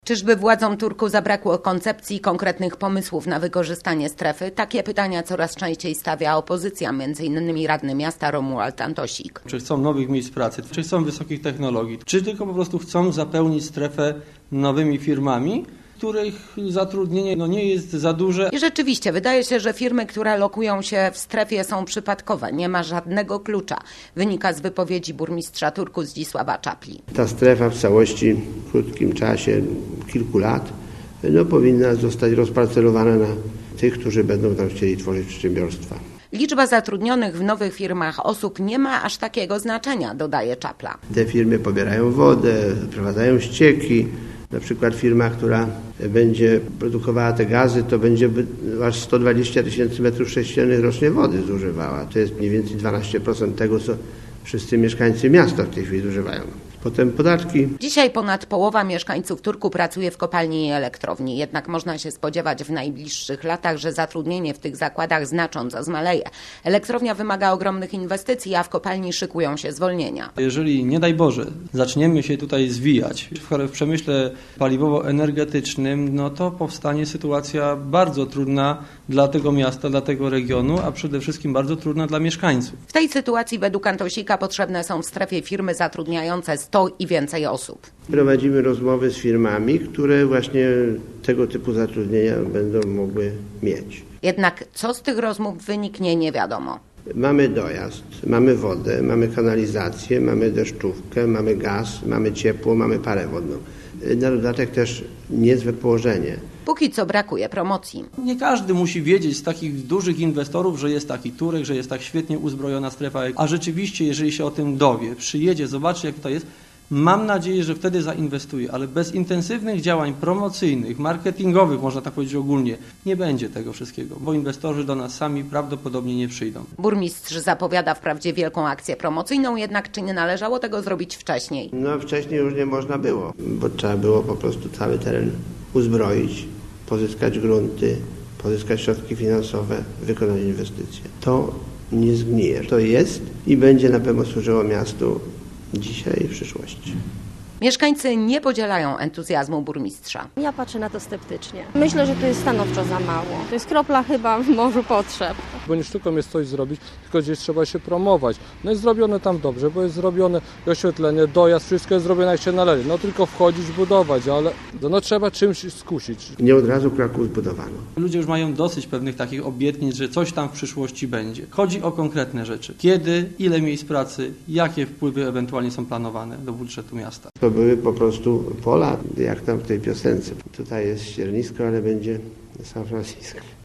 Czyżby władzom Turku zabrakło koncepcji i konkretnych pomysłów na wykorzystanie strefy? Takie pytania coraz częściej stawia opozycja, m.in. radny miasta Romuald Antosik. Czy chcą nowych miejsc pracy, czy chcą wysokich technologii, czy tylko po prostu chcą zapełnić strefę nowymi firmami, których zatrudnienie nie jest za duże. I rzeczywiście, wydaje się, że firmy, które lokują się w strefie, są przypadkowe. Nie ma żadnego klucza. Wynika z wypowiedzi burmistrza Turku Zdzisława Czapli. Ta strefa w całości w krótkim czasie, kilku lat, powinna zostać rozparcelowana na tych, którzy będą tam chcieli tworzyć przedsiębiorstwa. Liczba zatrudnionych w nowych firmach osób nie ma aż takiego znaczenia, dodaje Czapla. Te firmy pobierają wodę, prowadzają ścieki. Na przykład firma, która będzie produkowała te gazy, to będzie aż 120 tysięcy metrów sześciennych rocznie wody zużywała. To jest mniej więcej 12% tego, co wszyscy mieszkańcy miasta w tej chwili zużywają. Potem podatki. Dzisiaj ponad połowa mieszkańców Turku pracuje w kopalni i elektrowni. Jednak można się spodziewać w najbliższych latach, że zatrudnienie w tych zakładach znacząco zmaleje. Elektrownia wymaga ogromnych inwestycji, a w kopalni szykują się zwolnienia. Jeżeli, nie daj Boże, zaczniemy się tutaj zwijać w przemyśle paliwowo-energetycznym, to powstanie sytuacja bardzo trudna dla tego miasta, dla tego regionu, a przede wszystkim bardzo trudna dla mieszkańców. W tej sytuacji według Antosika potrzebne są w strefie firmy zatrudniające 100 i więcej osób. Prowadzimy rozmowy z firmami, które właśnie tego typu zatrudnienia będą mogły mieć. Jednak co z tych rozmów wyniknie, nie wiadomo. Mamy dojazd, mamy wodę, mamy kanalizację, mamy deszczówkę, mamy gaz, mamy ciepło, mamy parę wodną. Na dodatek też niezłe położenie. Póki co brakuje promocji. Nie każdy musi wiedzieć z takich dużych inwestorów, że jest taki Turek, że jest tak świetnie uzbrojona strefa. A rzeczywiście, jeżeli się o tym dowie, przyjedzie, zobaczy jak to jest, mam nadzieję, że wtedy zainwestuje, ale bez intensywnych działań promocyjnych, marketingowych, można tak powiedzieć ogólnie, nie będzie tego wszystkiego, bo inwestorzy do nas sami prawdopodobnie nie przyjdą. Burmistrz zapowiada wprawdzie wielką akcję promocyjną, jednak czy nie należało tego zrobić wcześniej? Wcześniej już nie można było, bo trzeba było po prostu cały teren uzbroić, pozyskać grunty, pozyskać środki finansowe, wykonać inwestycje. To nie zgnije. To jest i będzie na pewno służyło miastu dzisiaj i w przyszłości. Mieszkańcy nie podzielają entuzjazmu burmistrza. Ja patrzę na to sceptycznie. Myślę, że to jest stanowczo za mało. To jest kropla chyba w morzu potrzeb. Bo nie sztuką jest coś zrobić, tylko gdzieś trzeba się promować. Jest zrobione tam dobrze, bo jest zrobione oświetlenie, dojazd, wszystko jest zrobione jak się należy. Tylko wchodzić, budować, ale trzeba czymś skusić. Nie od razu Kraków zbudowano. Ludzie już mają dosyć pewnych takich obietnic, że coś tam w przyszłości będzie. Chodzi o konkretne rzeczy. Kiedy, ile miejsc pracy, jakie wpływy ewentualnie są planowane do budżetu miasta. To były po prostu pola, jak tam w tej piosence. Tutaj jest ściernisko, ale będzie San Francisco.